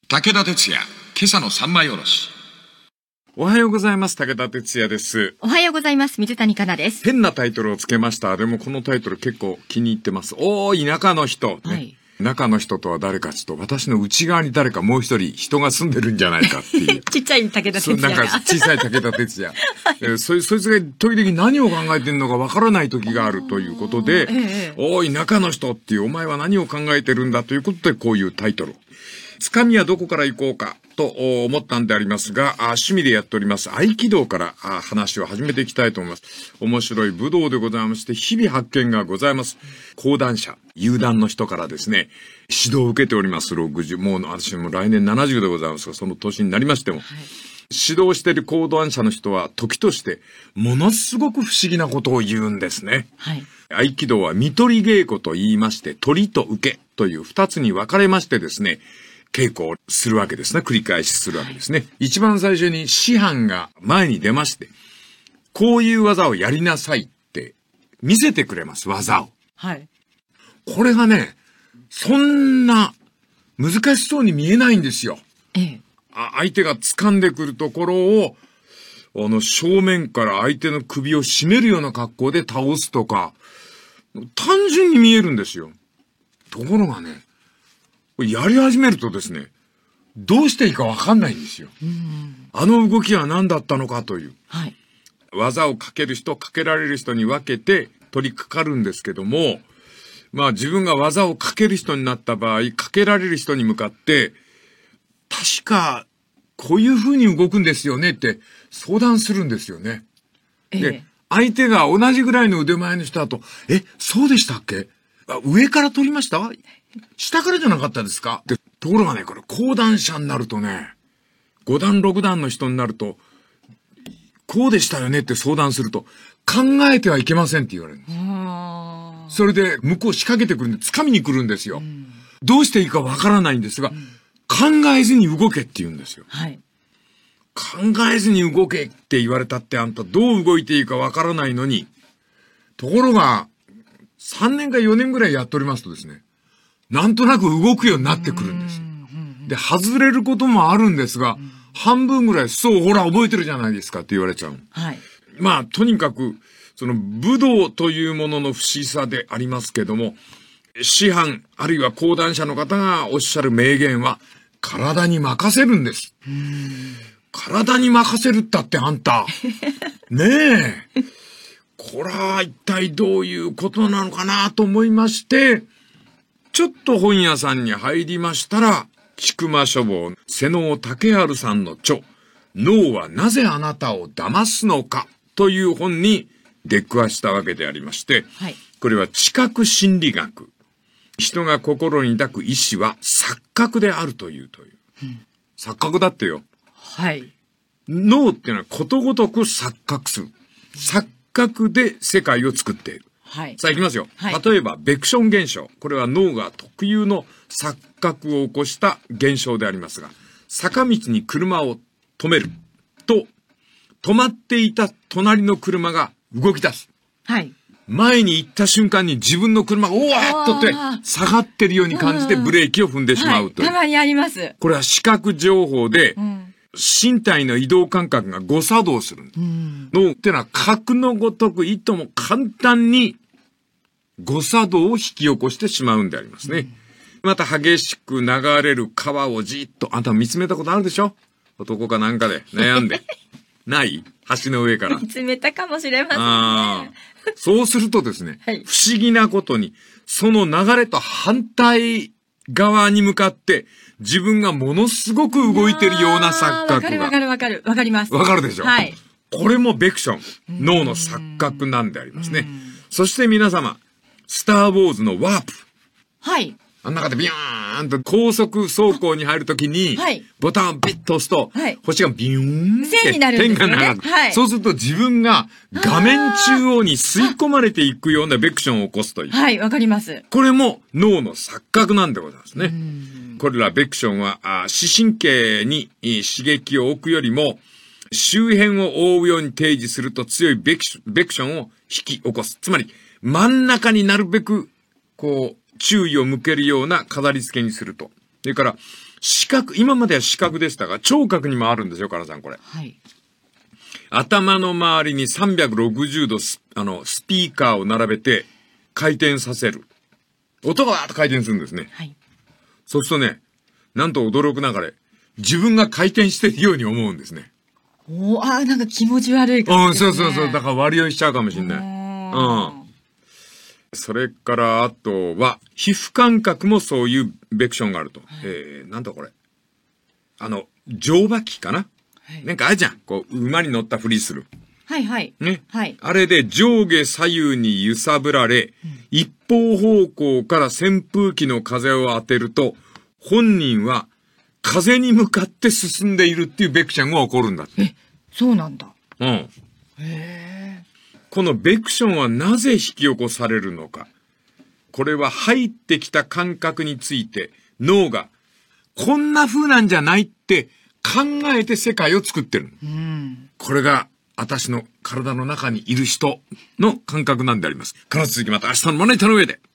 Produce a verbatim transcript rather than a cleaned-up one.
武田鉄矢、今朝の三枚おろし。 おはようございます。武田鉄矢です。 おはようございます。水谷香奈です。 変なタイトルをつけました。でもこのタイトル結構気に入ってます。おーい、中の人、ね。はい。中の人とは誰かちょっと私の内側に誰かもう一人人が住んでるんじゃないかっていう。 ちっちゃい武田鉄矢が。 なんか小さい武田鉄矢。はいえー、そ, そいつが時々何を考えてるのかわからない時があるということで、ええ、おーい、中の人っていうお前は何を考えてるんだということでこういうタイトル。つかみはどこから行こうかと思ったんでありますが、趣味でやっております合気道から話を始めていきたいと思います。面白い武道でございまして、日々発見がございます。講談社、有段の人からですね、指導を受けております。ろくじゅう、もう私も来年ななじゅうでございますが、その年になりましても、はい、指導している講談社の人は時としてものすごく不思議なことを言うんですね。はい、合気道は見取り稽古と言いまして、取りと受けという二つに分かれましてですね、稽古をするわけですね。繰り返しするわけですね。はい、一番最初に師範が前に出まして、こういう技をやりなさいって見せてくれます、技を。はい。これがね、そんな難しそうに見えないんですよ。ええ。あ、相手が掴んでくるところを、あの、正面から相手の首を絞めるような格好で倒すとか、単純に見えるんですよ。ところがね、やり始めるとですね、どうしていいかわかんないんですよ。うんあの動きは何だったのかという。はい、技をかける人、かけられる人に分けて取り掛かるんですけども、まあ自分が技をかける人になった場合、かけられる人に向かって、確かこういう風に動くんですよねって相談するんですよね。ええ、で、相手が同じぐらいの腕前の人だと、え、そうでしたっけ？あ、上から取りました？下からじゃなかったですか？で、ところがね、これ、講談社になるとね、ご段ろく段の人になると、こうでしたよねって相談すると、考えてはいけませんって言われるんです。それで、向こう仕掛けてくるんで、掴みに来るんですよ。うん、どうしていいかわからないんですが、うん、考えずに動けって言うんですよ。はい、考えずに動けって言われたってあんたどう動いていいかわからないのに、ところが、さんねんかよねんぐらいやっておりますとですね、なんとなく動くようになってくるんです。で、外れることもあるんですが、半分ぐらい、そう、ほら、覚えてるじゃないですかって言われちゃう。はい。まあ、とにかく、その、武道というものの不思議さでありますけども、師範、あるいは講談社の方がおっしゃる名言は、体に任せるんです。体に任せるったってあんた。ねえ。これは一体どういうことなのかなと思いまして、ちょっと本屋さんに入りましたら、菊間書房、瀬能武治さんの著、脳はなぜあなたを騙すのかという本に出くわしたわけでありまして、はい、これは知覚心理学。人が心に抱く意志は錯覚であるというという。うん、錯覚だってよ。はい。脳っていうのはことごとく錯覚する。錯覚で世界を作っている。はい、さあ行きますよ、はい。例えばベクション現象。これは脳が特有の錯覚を起こした現象でありますが、坂道に車を止めると、止まっていた隣の車が動き出す。はい。前に行った瞬間に自分の車がおわーっとって下がってるように感じてブレーキを踏んでしまうという。 はい、たまにあります。 これは視覚情報で、うん身体の移動感覚が誤作動する。うん、脳ってのは核のごとくいとも簡単に誤作動を引き起こしてしまうんでありますね。うん、また激しく流れる川をじっと、あんた見つめたことあるでしょ？男かなんかで悩んで。ない橋の上から。 見つめたかもしれませんね。 あそうするとですね、はい、不思議なことに、その流れと反対側に向かって、自分がものすごく動いてるような錯覚が。わかるわかるわかる。わかります。 わかるでしょ？はい。これもベクション。脳の錯覚なんでありますね。そして皆様、スター・ウォーズのワープ。はい。あん中でビヨーンと高速走行に入るときに、はい、ボタンをピッと押すと、はい、星がビヨーンって線になるんですよね。 点が流れる。はい。そうすると自分が画面中央に吸い込まれていくようなベクションを起こすという。 はい、わかります。 これも脳の錯覚なんでございますね。これらベクションは、視神経に刺激を置くよりも、周辺を覆うように提示すると強いベクションを引き起こす。つまり、真ん中になるべく、こう、注意を向けるような飾り付けにすると。それから、 視覚、今までは視覚でしたが、聴覚にもあるんですよ、カラさん、これ。 はい。 頭の周りにさんびゃくろくじゅうどス、あの、スピーカーを並べて回転させる。音がわーっと回転するんですね。 はい。 そうするとね、なんと驚くなかれ、自分が回転しているように思うんですね。 おー、あー、なんか気持ち悪い感じですね。 うん、そうそうそう。だから割り酔いしちゃうかもしれない。うん。それから、あとは、皮膚感覚もそういうベクションがあると。はい、えー、なんだこれ。あの、乗馬機かな、はい、なんかあれじゃん。こう、馬に乗ったふりする。 はいはい。 ね。 はい。 あれで上下左右に揺さぶられ、うん、一方方向から扇風機の風を当てると、本人は風に向かって進んでいるっていうベクションが起こるんだって。 え、そうなんだ。 うん。へえ。 このベクションはなぜ引き起こされるのか。これは入ってきた感覚について脳がこんな風なんじゃないって考えて世界を作ってる。うん、これが私の体の中にいる人の感覚なんであります。この続きまた明日のまな板の上で。